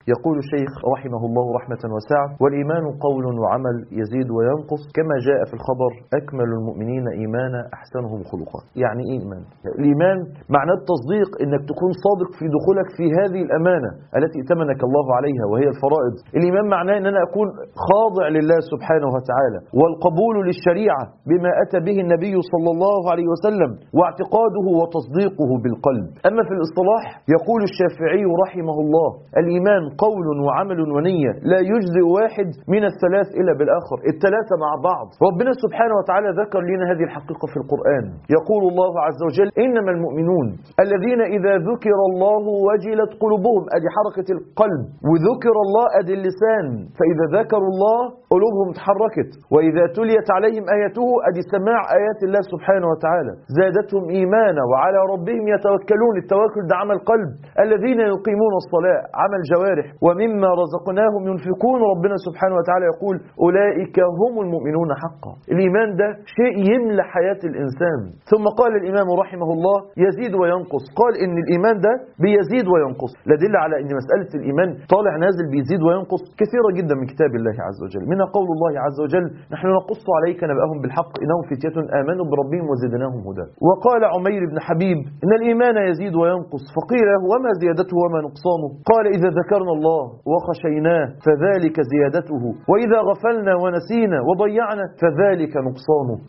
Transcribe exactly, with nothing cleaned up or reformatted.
يقول الشيخ رحمه الله رحمة واسعة: والإيمان قول وعمل يزيد وينقص كما جاء في الخبر: أكمل المؤمنين إيمانا أحسنهم خلقا. يعني إيه إيمان؟ الإيمان معناه التصديق، إنك تكون صادق في دخولك في هذه الأمانة التي ائتمنك الله عليها وهي الفرائض. الإيمان معناه إن أنا أكون خاضع لله سبحانه وتعالى، والقبول للشريعة بما أتى به النبي صلى الله عليه وسلم، واعتقاده وتصديقه بالقلب. أما في الاصطلاح يقول الشافعي رحمه الله: الإيمان قول وعمل ونية، لا يجزئ واحد من الثلاث إلا بالآخر، الثلاثة مع بعض. ربنا سبحانه وتعالى ذكر لنا هذه الحقيقة في القرآن، يقول الله عز وجل: إنما المؤمنون الذين إذا ذكر الله وجلت قلوبهم، أدي حركة القلب، وذكر الله أدي اللسان، فإذا ذكروا الله قلوبهم تحركت، وإذا تليت عليهم آياته أدي سماع آيات الله سبحانه وتعالى زادتهم إيمانا وعلى ربهم يتوكلون. التوكل ده عمل قلب. الذين يقيمون الصلاة عمل جوارح، ومما رزقناهم ينفقون. ربنا سبحانه وتعالى يقول: أولئك هم المؤمنون حقا. الإيمان ده شيء يملى حياة الإنسان. ثم قال الإمام رحمه الله: يزيد وينقص. قال إن الإيمان ده بيزيد وينقص. لدل على أن مسألة الإيمان طالع نازل بيزيد وينقص كثيرة جدا من كتاب الله عز وجل، منها قول الله عز وجل: نحن نقص عليك نبأهم بالحق إنهم فتية آمنوا بربهم وزدناهم هدى. وقال عمير بن حبيب: إن الإيمان يزيد وينقص. فقيل له: وما زيادته وما نقصانه؟ قال: إذا ذكرنا الله وخشيناه فذلك زيادته، وإذا غفلنا ونسينا وضيعنا فذلك نقصانه.